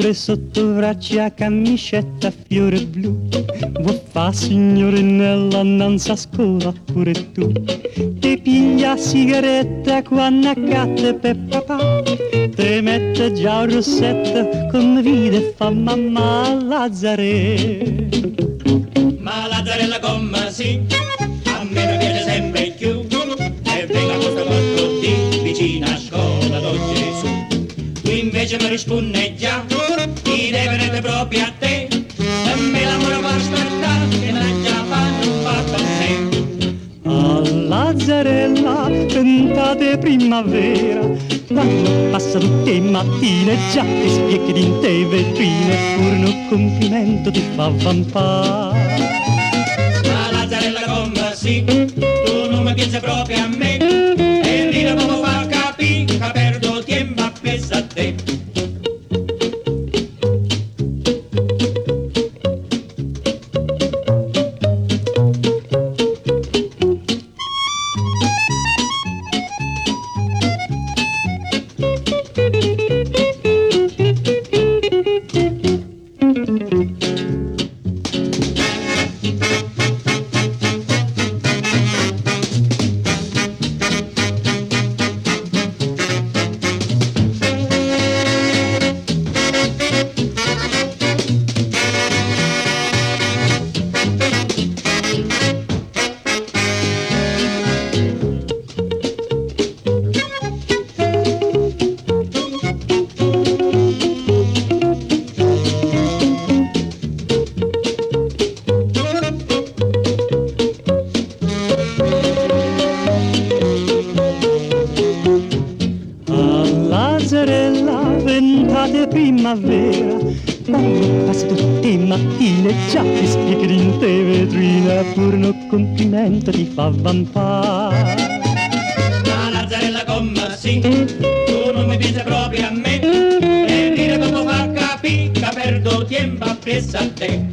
sempre sotto braccia, camicetta fiore blu. Vuoi fa signorinella, non s'ascola pure tu. Te piglia sigaretta quando accatte per papà. Te mette già un rossetto, condivide e fa mamma Lazzare. Ma Lazzarella gomma sì, a me mi piace sempre più. E venga questo posto di vicina a scuola do Gesù. Tu invece mi risponde già, ti deve rendere proprio a te. E me l'amore va aspettare, che la già fanno fatto a me. A Lazzarella, cantate primavera, quando passa tutte le mattine già ti spieghi in te vetrine, pure un complimento ti fa vampare. Ma Lazzarella gomma sì, tu non mi piaci proprio a me. E rida come fa capire che perdo tempo appeso a te. Lazzarella, ventate primavera, quando passi tutte le mattine già ti spieghi in te vetrina, pure un complimento ti fa vampare. Ma Lazzarella gomma sì, tu non mi piaci proprio a me. E dire come fa capire che perdo tempo appresso a te.